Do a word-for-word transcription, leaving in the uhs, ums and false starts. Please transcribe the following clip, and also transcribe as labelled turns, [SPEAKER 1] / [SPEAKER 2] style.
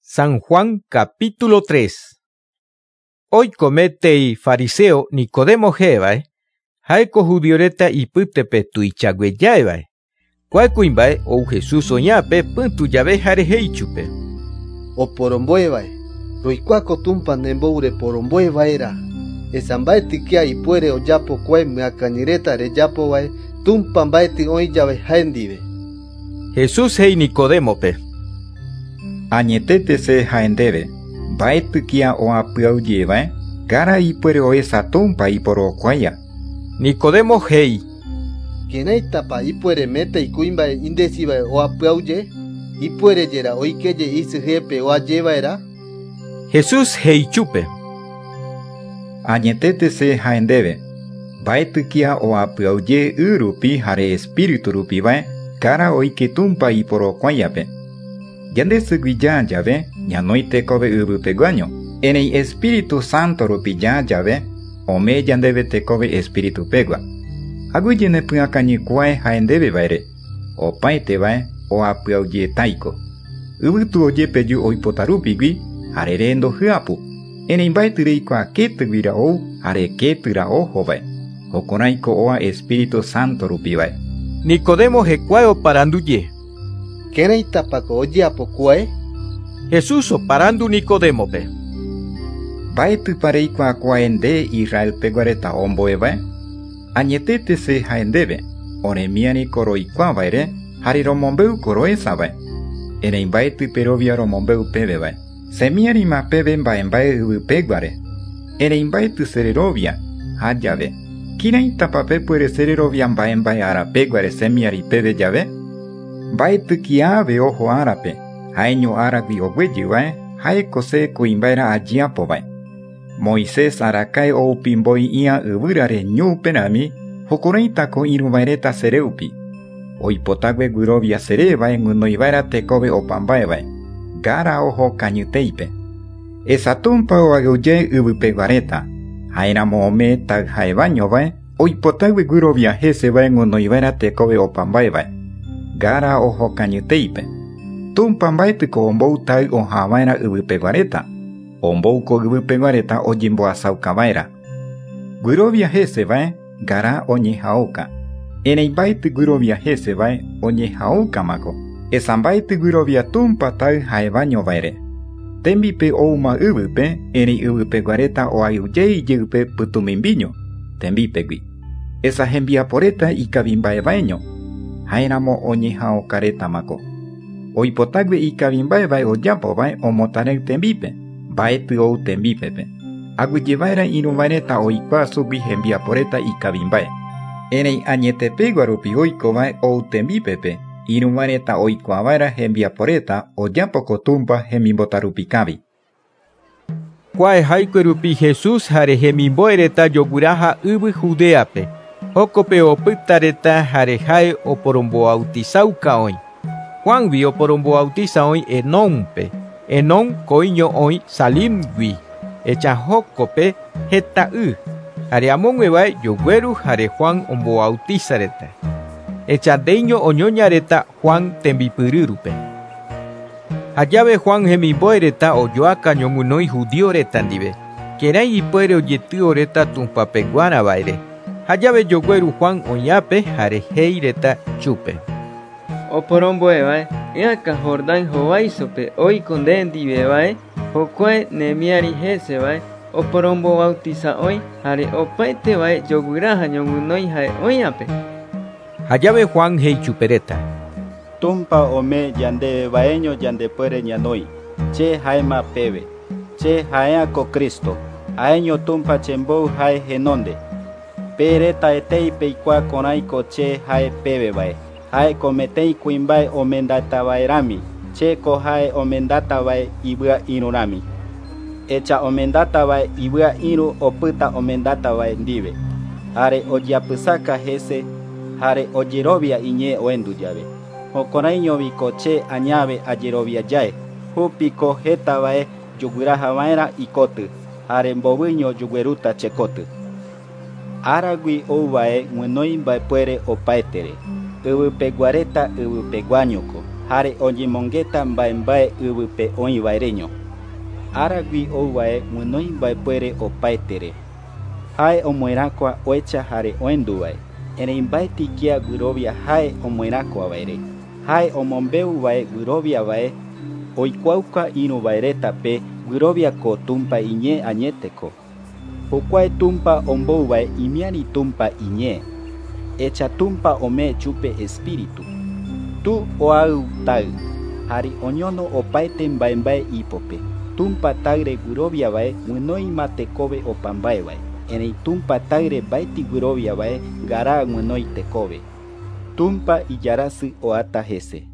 [SPEAKER 1] San Juan capítulo tres. Hoy comete fariseo Nicodemo jevae, jaeko judioreta ipytepe tuichagueyaevae. Kuaikuimbae ou Jesús oñape pyntu jave jare heichupe.
[SPEAKER 2] Oporomboevae, roikuaako tumpa nemboure poromboevaera. Esa mbaeti kia ipuere oyapo kue myakañireta reyapovae tumpa mbaeti oĩ jave jae ndive.
[SPEAKER 1] Jesús jei Nicodemope:
[SPEAKER 3] Añetete se jaendeve, mbaeti kia oapyaujevae, gara ipuere oesa tumpa iporokuaia.
[SPEAKER 1] Nicodemo jei:
[SPEAKER 2] Kienaitapa ipuere mete ikuimbae indesivae oapyauje, ipuere jera oikeje isyjepe oajevaera.
[SPEAKER 1] Jesús heichupe:
[SPEAKER 3] Añetete se jaendeve, mbaeti kia oapyauje y rupi jare espíritu rupivae, gara oike tumpa iporokuaiape. Yandesugui ya llave, ñanoi tekove yvypeguaño. Erei Espíritu Santo rupi ya llave, ome yandeve tekove espíritu pegua. Aguiyene pyakañykuae jaendevevaere, opaitevae oapyauje taiko. Yvytu ojepeju oipotarupigui, jare rendo hyapu. Erei mbaeti reikua ketýguira ou, jare ketýra ojovae. Jokoraiko oa Espíritu Santo rupivae.
[SPEAKER 1] Nicodemo hekuae oparanduje:
[SPEAKER 2] Kienaitapako ojeapo kuae?
[SPEAKER 1] Jesús oparandu Nicodemope:
[SPEAKER 3] Mbaetýpa reikua kuae nde Israel peguareta omboevae. Añetete se jaendeve, oremiariko roikuaavaere, jare romombeuko roesavae. Erei mbaetýpe rovia romombeu pevevae. Semiarima peve mbaembae yvypeguare. Erei mbaetý sererovia, ha jave. Kiraitapape puere sererovia mbaembae arapeguare semiari peve jave? Mbaetý kiave ojo árape, jaeño aragui oguejyvae, jaeko se kuimbaera ajiapovae. Moisés arakae oupimboi ia yvyrare ñuuperami, jokoreitako irũvaereta sereupi. Oipotague guirovia serevae guinoivaera tekove opambaevae, gara ojo kañytéipe. Esa tumpa oagueuje yvypeguareta, jaeramo ome tajhaevañovae, oipotague guirovia hesevae guinoivaera tekove opambaevae, gara ojo kañytéipe. Tumpa mbaetýko ombou taý ohãvaera yvypeguareta, ombouko yvypeguareta ojemboasaukavaera. Guirovia hesevae, gara oñehaóka. Erei mbaetý guirovia hesevae oñehaókamako. Esa mbaetý guirovia tumpa taý haevañovaere. Tembipe ouma yvype, erei yvypeguareta oayuje ijýpe pytumimbiño, tembipegui. Esa hembiaporeta ikavimbaevaeño, jaeramo oñehaókaretamako. Oipotague ikavimbaevae ojapovae omotare tembipe, mbaetý ou tembipepe. Aguijevaera irũvaereta oikua sugui hembiaporeta ikavimbae. Erei añetepegua rupi oikovae ou tembipepe, irũvaereta oikuavaera hembiaporeta ojapoko tumpa hemimbotarupi kavi.
[SPEAKER 1] Kuae jaikue rupi Jesús jare hemimbo'ereta joguiraha yvy Judeape. Jokope opytareta jare jae oporomboautizauka oĩ. Juanvi oporomboautiza oĩ Enónpe. Enón koiño oĩ Salimgui. Echa jokope heta y. Jare amoguevae jogueru jare Juan omboautizareta. Echadeiño oñoñareta Juan tembipyryrupe. Jajave Juan hemimbo'ereta ojoaka ñoguinoi judioreta ndive. Kérãi ipuere ojety oreta tumpapeguarava'ere. Hajave jogueru Juan oñápe jare heireta chúpe:
[SPEAKER 4] Oporomboevae, eaka Jordán hovaisope oiko nde ndivevae, jokuae nemiari hesevae, oporombobautiza oĩ, jare opaitevae joguiraha ñoguinoi jae oĩape.
[SPEAKER 1] Hajave Juan heichupereta:
[SPEAKER 5] Tumpa ome yandevevaeño yandepuere ñanoi, che jaema peve, che jaeako Cristo, aeño tumpa chembou jae henonde. Pereta etei peikua konaiko che jae pevevae, jae kometei kuimbae omendatavaerami, che ko jae omendatavae ivya irũrami. Echa omendatavae ivya irũ opyta omendatavae ndive, jare ojeapysaka hese, jare ojerovia iñee oendu jave. Jokoraiñoviko che añave ajeroviajae, hupiko hetavae joguirahava'erã ikoty, jare mbovyño jogueruta chekoty. Aragui ouvae guinoi mbaepuere opaetere, yvypeguareta yvypeguañoko, Hare oñemongeta mbae mbae yvype oĩ vaereño. Aragui ou vae guinoi mbaepuere opaetere. Hae omoĩrakua oecha jare oenduvae, erei mbaeti kia guirovia hae omoĩrakua vaere. Hae omombeu vae guirovia vae, oikuauka irũ vaeretape guiroviako Tumpa iñee añeteko. Hikuae Tumpa ombou vae imiari Tumpa iñee. Echa Tumpa omee chupe espíritu. Tu oaɨu taɨ, jare oñono opaete mbae mbae ipope. Tumpa taɨre guirovia vae guinoima tekove opa mbae vae, erei Tumpa taɨre mbaeti guirovia vae ngara guinoi tekove. Tumpa ijarasy oata hese.